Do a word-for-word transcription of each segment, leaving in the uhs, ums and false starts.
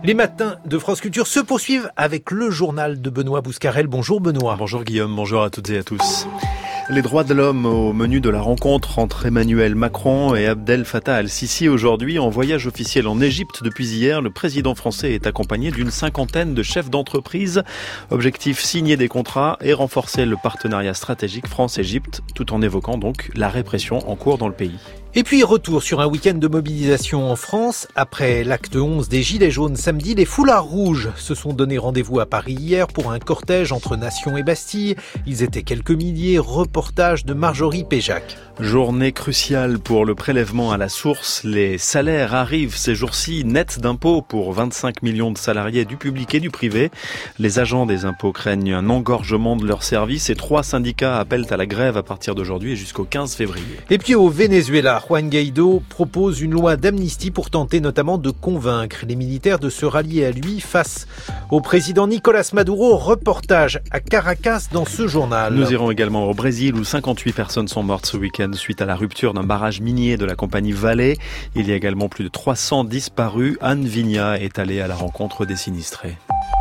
Les matins de France Culture se poursuivent avec le journal de Benoît Bouscarel. Bonjour Benoît. Bonjour Guillaume, bonjour à toutes et à tous. Les droits de l'homme au menu de la rencontre entre Emmanuel Macron et Abdel Fattah al-Sisi aujourd'hui. En voyage officiel en Égypte depuis hier, le président français est accompagné d'une cinquantaine de chefs d'entreprise. Objectif, signer des contrats et renforcer le partenariat stratégique France-Égypte, tout en évoquant donc la répression en cours dans le pays. Et puis retour sur un week-end de mobilisation en France. Après l'acte onze des Gilets jaunes samedi, les foulards rouges se sont donné rendez-vous à Paris hier pour un cortège entre Nation et Bastille. Ils étaient quelques milliers. Reportage de Marjorie Péjac. Journée cruciale pour le prélèvement à la source. Les salaires arrivent ces jours-ci nets d'impôts pour vingt-cinq millions de salariés du public et du privé. Les agents des impôts craignent un engorgement de leurs services et trois syndicats appellent à la grève à partir d'aujourd'hui et jusqu'au quinze février. Et puis au Venezuela, Juan Guaido propose une loi d'amnistie pour tenter notamment de convaincre les militaires de se rallier à lui face au président Nicolás Maduro. Reportage à Caracas dans ce journal. Nous irons également au Brésil où cinquante-huit personnes sont mortes ce week-end suite à la rupture d'un barrage minier de la compagnie Vale. Il y a également plus de trois cents disparus. Anne Vigna est allée à la rencontre des sinistrés.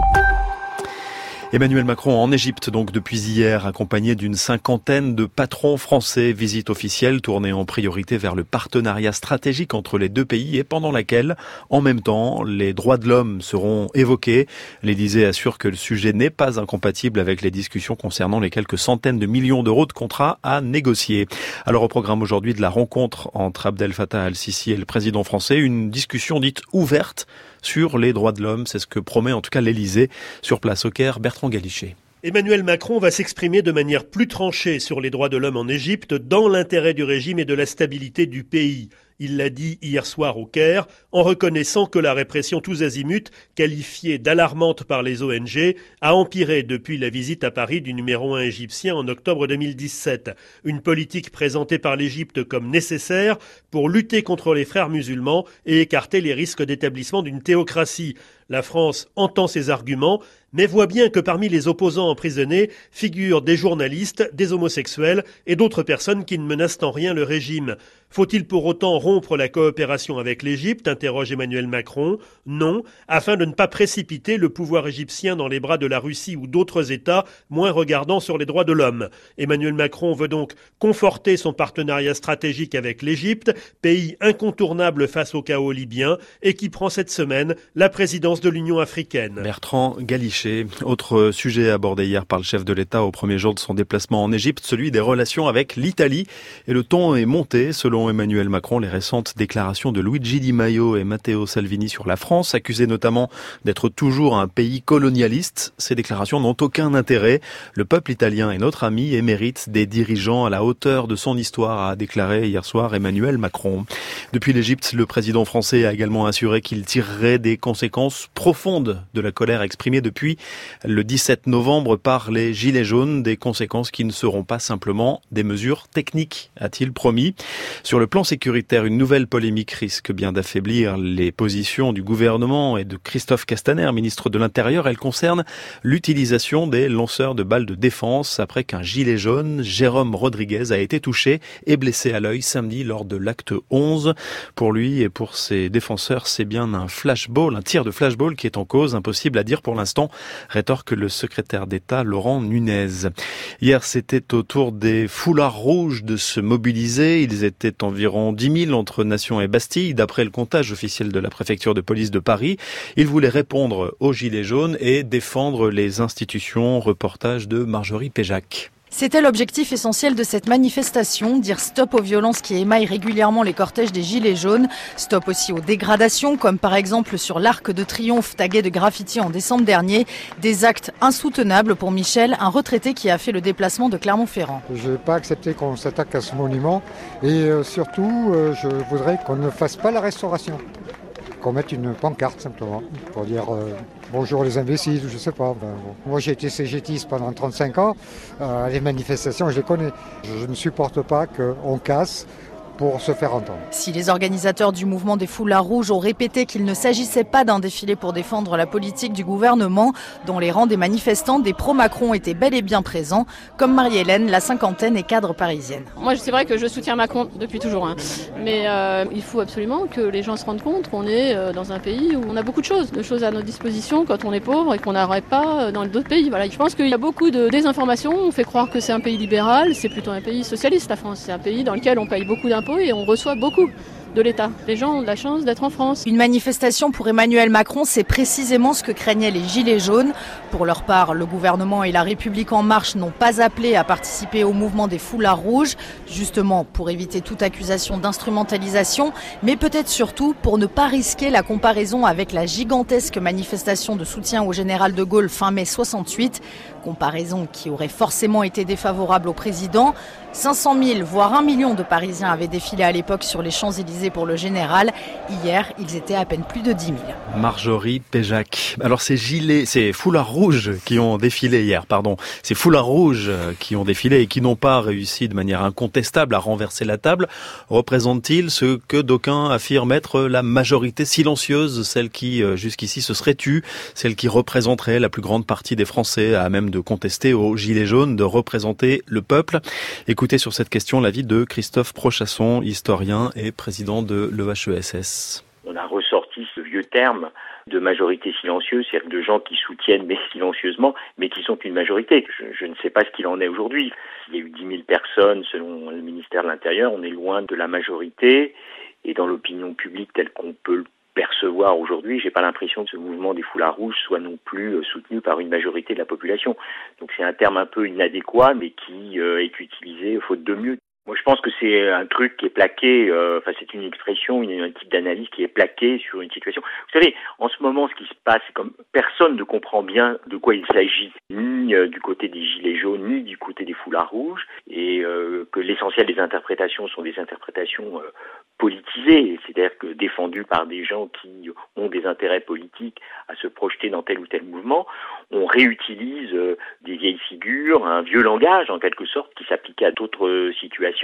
Emmanuel Macron en Égypte donc depuis hier, accompagné d'une cinquantaine de patrons français. Visite officielle tournée en priorité vers le partenariat stratégique entre les deux pays et pendant laquelle, en même temps, les droits de l'homme seront évoqués. L'Élysée assure que le sujet n'est pas incompatible avec les discussions concernant les quelques centaines de millions d'euros de contrats à négocier. Alors au programme aujourd'hui de la rencontre entre Abdel Fattah al-Sisi et le président français, une discussion dite ouverte sur les droits de l'homme. C'est ce que promet en tout cas l'Élysée. Sur place au Caire, Bertrand Galichet. Emmanuel Macron va s'exprimer de manière plus tranchée sur les droits de l'homme en Égypte dans l'intérêt du régime et de la stabilité du pays. Il l'a dit hier soir au Caire, en reconnaissant que la répression tous azimuts, qualifiée d'alarmante par les O N G, a empiré depuis la visite à Paris du numéro un égyptien en octobre deux mille dix-sept. Une politique présentée par l'Égypte comme nécessaire pour lutter contre les frères musulmans et écarter les risques d'établissement d'une théocratie. La France entend ces arguments, mais voit bien que parmi les opposants emprisonnés figurent des journalistes, des homosexuels et d'autres personnes qui ne menacent en rien le régime. Faut-il pour autant rompre la coopération avec l'Égypte, interroge Emmanuel Macron. Non, afin de ne pas précipiter le pouvoir égyptien dans les bras de la Russie ou d'autres États moins regardants sur les droits de l'homme. Emmanuel Macron veut donc conforter son partenariat stratégique avec l'Égypte, pays incontournable face au chaos libyen et qui prend cette semaine la présidence de l'Union africaine. Bertrand Galichet. Autre sujet abordé hier par le chef de l'État au premier jour de son déplacement en Égypte, celui des relations avec l'Italie. Et le ton est monté, selon Emmanuel Macron, les récentes déclarations de Luigi Di Maio et Matteo Salvini sur la France, accusés notamment d'être toujours un pays colonialiste. Ces déclarations n'ont aucun intérêt. Le peuple italien est notre ami et mérite des dirigeants à la hauteur de son histoire, a déclaré hier soir Emmanuel Macron. Depuis l'Égypte, le président français a également assuré qu'il tirerait des conséquences profondes de la colère exprimée depuis le dix-sept novembre par les Gilets jaunes, des conséquences qui ne seront pas simplement des mesures techniques, a-t-il promis. Sur le plan sécuritaire, une nouvelle polémique risque bien d'affaiblir les positions du gouvernement et de Christophe Castaner, ministre de l'Intérieur. Elle concerne l'utilisation des lanceurs de balles de défense après qu'un gilet jaune, Jérôme Rodriguez, a été touché et blessé à l'œil samedi lors de l'acte onze. Pour lui et pour ses défenseurs, c'est bien un flashball, un tir de flashball qui est en cause. Impossible à dire pour l'instant, rétorque le secrétaire d'État Laurent Nunez. Hier, c'était au tour des foulards rouges de se mobiliser. Ils étaient environ dix mille entre Nation et Bastille, d'après le comptage officiel de la préfecture de police de Paris. Ils voulaient répondre aux Gilets jaunes et défendre les institutions. Reportage de Marjorie Péjac. C'était l'objectif essentiel de cette manifestation, dire stop aux violences qui émaillent régulièrement les cortèges des Gilets jaunes, stop aussi aux dégradations, comme par exemple sur l'Arc de Triomphe tagué de graffiti en décembre dernier, des actes insoutenables pour Michel, un retraité qui a fait le déplacement de Clermont-Ferrand. Je ne vais pas accepter qu'on s'attaque à ce monument et euh, surtout, euh, je voudrais qu'on ne fasse pas la restauration. Qu'on mette une pancarte simplement pour dire euh, bonjour les imbéciles, je sais pas. Ben, bon. Moi j'ai été cégétiste pendant trente-cinq ans, euh, les manifestations je les connais. Je ne supporte pas qu'on casse pour se faire entendre. Si les organisateurs du mouvement des foulards rouges ont répété qu'il ne s'agissait pas d'un défilé pour défendre la politique du gouvernement, dans les rangs des manifestants, des pro-Macron étaient bel et bien présents, comme Marie-Hélène, la cinquantaine et cadre parisienne. Moi, c'est vrai que je soutiens Macron depuis toujours, hein. mais euh, il faut absolument que les gens se rendent compte qu'on est dans un pays où on a beaucoup de choses, de choses à notre disposition quand on est pauvre et qu'on n'aurait pas dans d'autres pays. Voilà. Je pense qu'il y a beaucoup de désinformation, on fait croire que c'est un pays libéral, c'est plutôt un pays socialiste, la France. C'est un pays dans lequel on paye beaucoup d'impôts et on reçoit beaucoup de l'État. Les gens ont de la chance d'être en France. Une manifestation pour Emmanuel Macron, c'est précisément ce que craignaient les Gilets jaunes. Pour leur part, le gouvernement et la République en marche n'ont pas appelé à participer au mouvement des foulards rouges, justement pour éviter toute accusation d'instrumentalisation, mais peut-être surtout pour ne pas risquer la comparaison avec la gigantesque manifestation de soutien au général de Gaulle fin mai soixante-huit, comparaison qui aurait forcément été défavorable au président. cinq cent mille, voire un million de Parisiens avaient défilé à l'époque sur les Champs-Élysées pour le général. Hier, ils étaient à peine plus de dix mille. Marjorie Péjac. Alors ces gilets, ces foulards rouges qui ont défilé hier, pardon, ces foulards rouges qui ont défilé et qui n'ont pas réussi de manière incontestable à renverser la table, représentent-ils ce que d'aucuns affirment être la majorité silencieuse, celle qui jusqu'ici se serait tue, celle qui représenterait la plus grande partie des Français, à même de contester aux gilets jaunes, de représenter le peuple? Écoutez sur cette question l'avis de Christophe Prochasson, historien et président de l'E H E S S. On a ressorti ce vieux terme de majorité silencieuse, c'est-à-dire de gens qui soutiennent mais silencieusement, mais qui sont une majorité. Je, je ne sais pas ce qu'il en est aujourd'hui. Il y a eu dix mille personnes selon le ministère de l'Intérieur, on est loin de la majorité, et dans l'opinion publique telle qu'on peut le percevoir aujourd'hui, j'ai pas l'impression que ce mouvement des foulards rouges soit non plus soutenu par une majorité de la population. Donc c'est un terme un peu inadéquat, mais qui euh, est utilisé faute de mieux. Moi, je pense que c'est un truc qui est plaqué, euh, enfin, c'est une expression, une, un type d'analyse qui est plaqué sur une situation. Vous savez, en ce moment, ce qui se passe, c'est comme personne ne comprend bien de quoi il s'agit, ni euh, du côté des gilets jaunes, ni du côté des foulards rouges, et euh, que l'essentiel des interprétations sont des interprétations euh, politisées, c'est-à-dire que défendues par des gens qui ont des intérêts politiques à se projeter dans tel ou tel mouvement. On réutilise euh, des vieilles figures, un vieux langage, en quelque sorte, qui s'appliquait à d'autres euh, situations,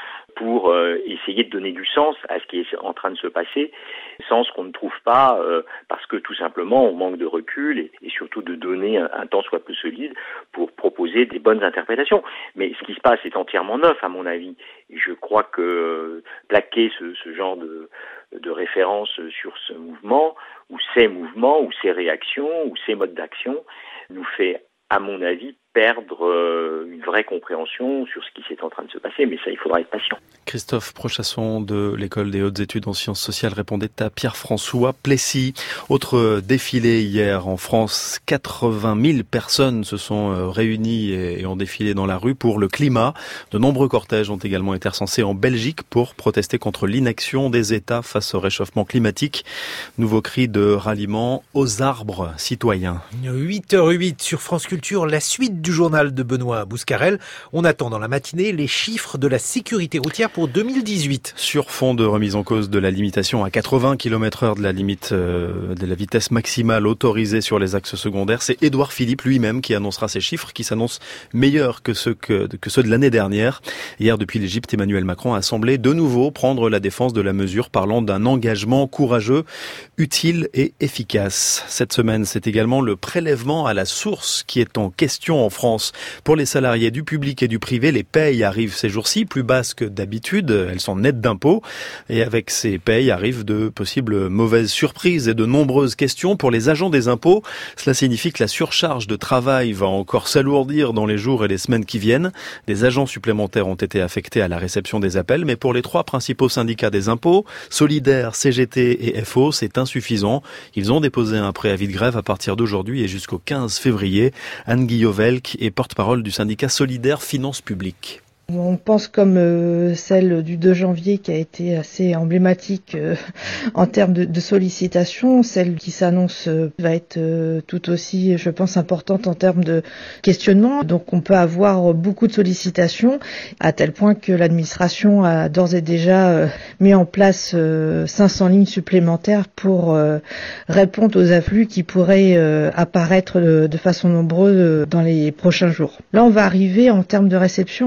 pour euh, essayer de donner du sens à ce qui est en train de se passer, sens qu'on ne trouve pas euh, parce que tout simplement on manque de recul et, et surtout de données un, un temps soit peu solide pour proposer des bonnes interprétations. Mais ce qui se passe est entièrement neuf à mon avis. Et je crois que euh, plaquer ce, ce genre de, de référence sur ce mouvement ou ces mouvements ou ces réactions ou ces modes d'action nous fait, à mon avis, perdre euh, une vraie compréhension sur ce qui s'est en train de se passer, mais ça, il faudra être patient. Christophe Prochasson de l'École des hautes études en sciences sociales répondait à Pierre-François Plessis. Autre défilé hier en France, quatre-vingt mille personnes se sont réunies et ont défilé dans la rue pour le climat. De nombreux cortèges ont également été recensés en Belgique pour protester contre l'inaction des États face au réchauffement climatique. Nouveau cri de ralliement aux arbres citoyens. huit heures huit sur France Culture, la suite du journal de Benoît Bouscarel. On attend dans la matinée les chiffres de la sécurité routière pour deux mille dix-huit. Sur fond de remise en cause de la limitation à quatre-vingts kilomètres heure de la limite euh, de la vitesse maximale autorisée sur les axes secondaires, c'est Édouard Philippe lui-même qui annoncera ces chiffres qui s'annoncent meilleurs que ceux, que, que ceux de l'année dernière. Hier, depuis l'Égypte, Emmanuel Macron a semblé de nouveau prendre la défense de la mesure, parlant d'un engagement courageux, utile et efficace. Cette semaine, c'est également le prélèvement à la source qui est en question en France. Pour les salariés du public et du privé, les payes arrivent ces jours-ci, plus basses que d'habitude. Elles sont nettes d'impôts. Et avec ces payes arrivent de possibles mauvaises surprises et de nombreuses questions pour les agents des impôts. Cela signifie que la surcharge de travail va encore s'alourdir dans les jours et les semaines qui viennent. Des agents supplémentaires ont été affectés à la réception des appels, mais pour les trois principaux syndicats des impôts, Solidaires, C G T et F O, c'est insuffisant. Ils ont déposé un préavis de grève à partir d'aujourd'hui et jusqu'au quinze février. Anne Guillovelc est porte-parole du syndicat Solidaires Finances Publiques. On pense comme euh, celle du deux janvier qui a été assez emblématique euh, en termes de, de sollicitations. Celle qui s'annonce euh, va être euh, tout aussi, je pense, importante en termes de questionnement. Donc on peut avoir beaucoup de sollicitations à tel point que l'administration a d'ores et déjà euh, mis en place euh, cinq cents lignes supplémentaires pour euh, répondre aux afflux qui pourraient euh, apparaître de, de façon nombreuse euh, dans les prochains jours. Là, on va arriver en termes de réception à ce qu'on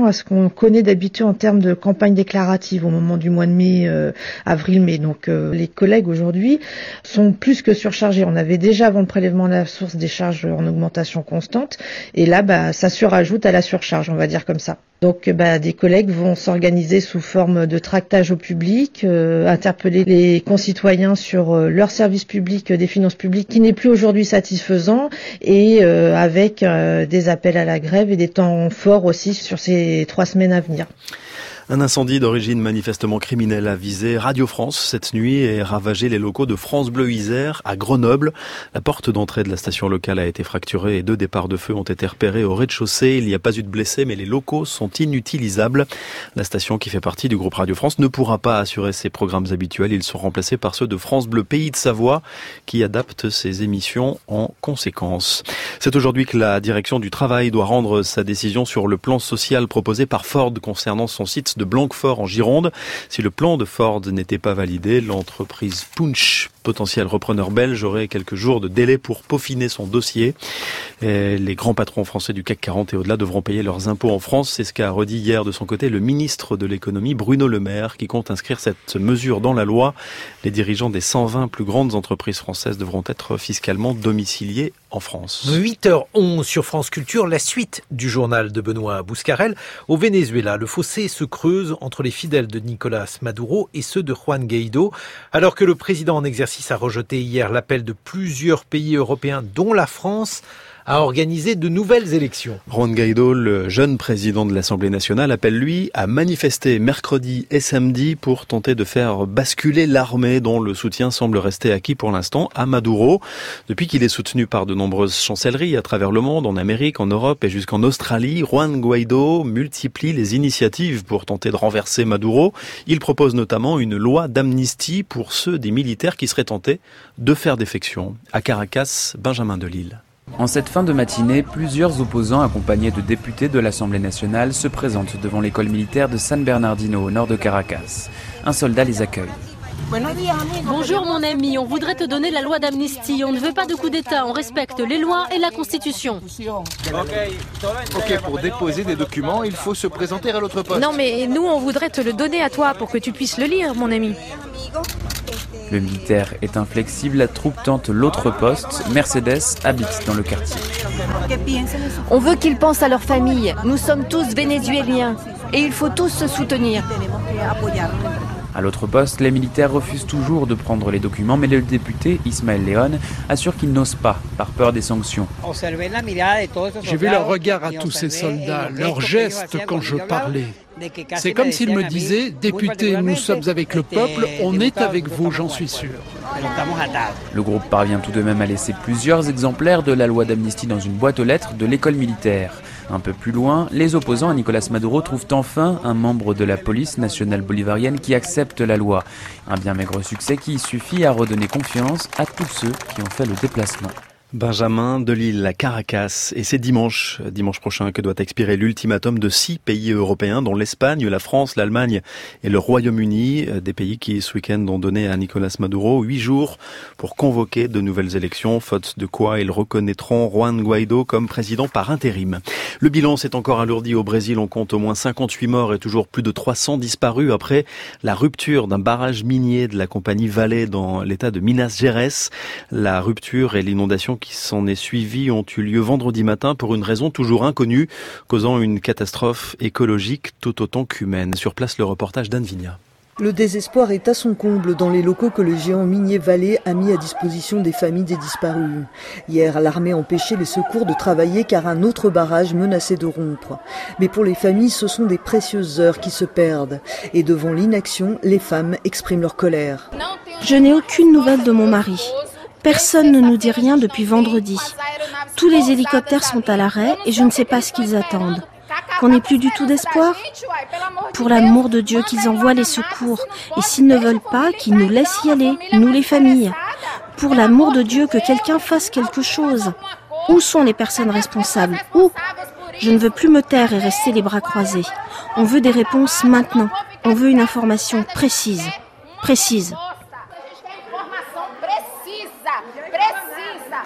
connaît d'habitude en termes de campagne déclarative au moment du mois de mai, euh, avril-mai. Donc euh, les collègues aujourd'hui sont plus que surchargés. On avait déjà avant le prélèvement de la source des charges en augmentation constante et là bah, ça surajoute à la surcharge, on va dire comme ça. Donc bah, des collègues vont s'organiser sous forme de tractage au public, euh, interpeller les concitoyens sur euh, leur service public euh, des finances publiques qui n'est plus aujourd'hui satisfaisant et euh, avec euh, des appels à la grève et des temps forts aussi sur ces trois semaines à venir. Un incendie d'origine manifestement criminelle a visé Radio France cette nuit et ravagé les locaux de France Bleu Isère à Grenoble. La porte d'entrée de la station locale a été fracturée et deux départs de feu ont été repérés au rez-de-chaussée. Il n'y a pas eu de blessés, mais les locaux sont inutilisables. La station, qui fait partie du groupe Radio France, ne pourra pas assurer ses programmes habituels. Ils sont remplacés par ceux de France Bleu Pays de Savoie, qui adapte ses émissions en conséquence. C'est aujourd'hui que la direction du travail doit rendre sa décision sur le plan social proposé par Ford concernant son site de Blanquefort en Gironde. Si le plan de Ford n'était pas validé, l'entreprise Punch, potentiel repreneur belge, aurait quelques jours de délai pour peaufiner son dossier. Et les grands patrons français du C A C quarante et au-delà devront payer leurs impôts en France. C'est ce qu'a redit hier de son côté le ministre de l'économie Bruno Le Maire, qui compte inscrire cette mesure dans la loi. Les dirigeants des cent vingt plus grandes entreprises françaises devront être fiscalement domiciliés en France. huit heures onze sur France Culture, la suite du journal de Benoît Bouscarel. Au Venezuela, le fossé se creuse entre les fidèles de Nicolás Maduro et ceux de Juan Guaidó. Alors que le président en exercice a rejeté hier l'appel de plusieurs pays européens, dont la France, à organiser de nouvelles élections. Juan Guaidó, le jeune président de l'Assemblée nationale, appelle lui à manifester mercredi et samedi pour tenter de faire basculer l'armée dont le soutien semble rester acquis pour l'instant à Maduro. Depuis qu'il est soutenu par de nombreuses chancelleries à travers le monde, en Amérique, en Europe et jusqu'en Australie, Juan Guaidó multiplie les initiatives pour tenter de renverser Maduro. Il propose notamment une loi d'amnistie pour ceux des militaires qui seraient tentés de faire défection. À Caracas, Benjamin Delille. En cette fin de matinée, plusieurs opposants accompagnés de députés de l'Assemblée nationale se présentent devant l'école militaire de San Bernardino au nord de Caracas. Un soldat les accueille. Bonjour mon ami, on voudrait te donner la loi d'amnistie. On ne veut pas de coup d'État, on respecte les lois et la Constitution. Ok, pour déposer des documents, il faut se présenter à l'autre poste. Non mais nous on voudrait te le donner à toi pour que tu puisses le lire mon ami. Le militaire est inflexible, la troupe tente l'autre poste. Mercedes habite dans le quartier. On veut qu'ils pensent à leur famille. Nous sommes tous vénézuéliens et il faut tous se soutenir. À l'autre poste, les militaires refusent toujours de prendre les documents, mais le député Ismaël León assure qu'il n'ose pas, par peur des sanctions. J'ai vu leur regard à tous ces soldats, leurs gestes quand je parlais. C'est comme s'ils me disaient « Députés, nous sommes avec le peuple, on est avec vous, j'en suis sûr ». Le groupe parvient tout de même à laisser plusieurs exemplaires de la loi d'amnistie dans une boîte aux lettres de l'école militaire. Un peu plus loin, les opposants à Nicolás Maduro trouvent enfin un membre de la police nationale bolivarienne qui accepte la loi. Un bien maigre succès qui suffit à redonner confiance à tous ceux qui ont fait le déplacement. Benjamin Delille à Caracas. Et c'est dimanche, dimanche prochain que doit expirer l'ultimatum de six pays européens, dont l'Espagne, la France, l'Allemagne et le Royaume-Uni. Des pays qui, ce week-end, ont donné à Nicolás Maduro huit jours pour convoquer de nouvelles élections, faute de quoi ils reconnaîtront Juan Guaidó comme président par intérim. Le bilan s'est encore alourdi au Brésil. On compte au moins cinquante-huit morts et toujours plus de trois cents disparus après la rupture d'un barrage minier de la compagnie Vale dans l'état de Minas Gerais. La rupture et l'inondation qui s'en est suivi ont eu lieu vendredi matin pour une raison toujours inconnue, causant une catastrophe écologique tout autant qu'humaine. Sur place, le reportage d'Anne Vigna. Le désespoir est à son comble dans les locaux que le géant minier Vale a mis à disposition des familles des disparus. Hier, l'armée a empêché les secours de travailler car un autre barrage menaçait de rompre. Mais pour les familles, ce sont des précieuses heures qui se perdent. Et devant l'inaction, les femmes expriment leur colère. Je n'ai aucune nouvelle de mon mari. Personne ne nous dit rien depuis vendredi. Tous les hélicoptères sont à l'arrêt et je ne sais pas ce qu'ils attendent. Qu'on n'ait plus du tout d'espoir ? Pour l'amour de Dieu, qu'ils envoient les secours. Et s'ils ne veulent pas, qu'ils nous laissent y aller, nous les familles. Pour l'amour de Dieu, que quelqu'un fasse quelque chose. Où sont les personnes responsables ? Où ? Je ne veux plus me taire et rester les bras croisés. On veut des réponses maintenant. On veut une information précise. Précise.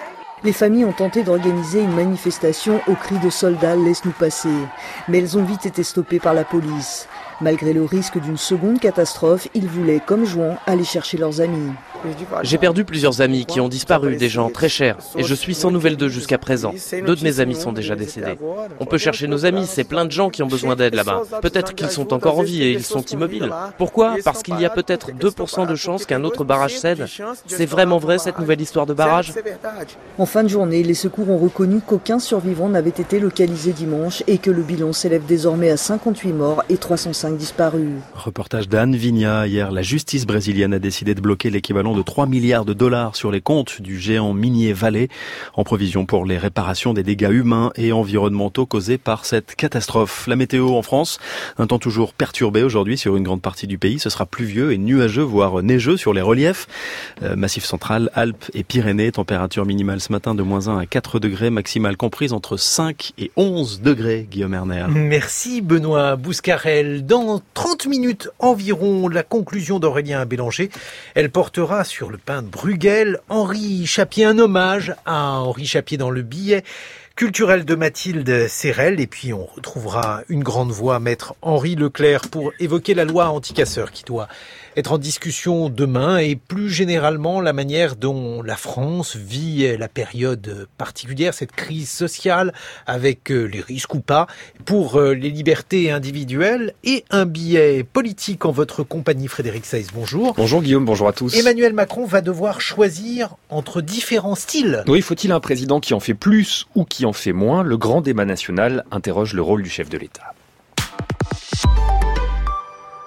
Les familles ont tenté d'organiser une manifestation au cri de soldats « Laisse-nous passer ». Mais elles ont vite été stoppées par la police. Malgré le risque d'une seconde catastrophe, ils voulaient, comme Juan, aller chercher leurs amis. J'ai perdu plusieurs amis qui ont disparu, des gens très chers, et je suis sans nouvelles d'eux jusqu'à présent. Deux de mes amis sont déjà décédés. On peut chercher nos amis, c'est plein de gens qui ont besoin d'aide là-bas. Peut-être qu'ils sont encore en vie et ils sont immobiles. Pourquoi ? Parce qu'il y a peut-être deux pour cent de chances qu'un autre barrage cède. C'est vraiment vrai cette nouvelle histoire de barrage ? En fin de journée, les secours ont reconnu qu'aucun survivant n'avait été localisé dimanche et que le bilan s'élève désormais à cinquante-huit morts et trois cent cinq disparus. Reportage d'Anne Vigna. Hier, la justice brésilienne a décidé de bloquer l'équivalent de trois milliards de dollars sur les comptes du géant minier Vale en provision pour les réparations des dégâts humains et environnementaux causés par cette catastrophe. La météo en France, un temps toujours perturbé aujourd'hui sur une grande partie du pays. Ce sera pluvieux et nuageux, voire neigeux sur les reliefs. Euh, Massif central, Alpes et Pyrénées. Température minimale ce matin de moins un à quatre degrés, maximale comprise entre cinq et onze degrés. Guillaume Erner. Merci Benoît Bouscarel. Dans trente minutes environ, la conclusion d'Aurélien Bélanger. Elle portera sur le pain de Bruegel. Henri Chapier, un hommage à Henri Chapier dans le billet culturel de Mathilde Serrel. Et puis on retrouvera une grande voix, maître Henri Leclerc, pour évoquer la loi anti-casseurs qui doit être en discussion demain et plus généralement la manière dont la France vit la période particulière, cette crise sociale avec les risques ou pas pour les libertés individuelles et un billet politique en votre compagnie. Frédéric Seiz, bonjour. Bonjour Guillaume, bonjour à tous. Emmanuel Macron va devoir choisir entre différents styles. Oui, faut-il un président qui en fait plus ou qui en fait moins ? Le grand débat national interroge le rôle du chef de l'État.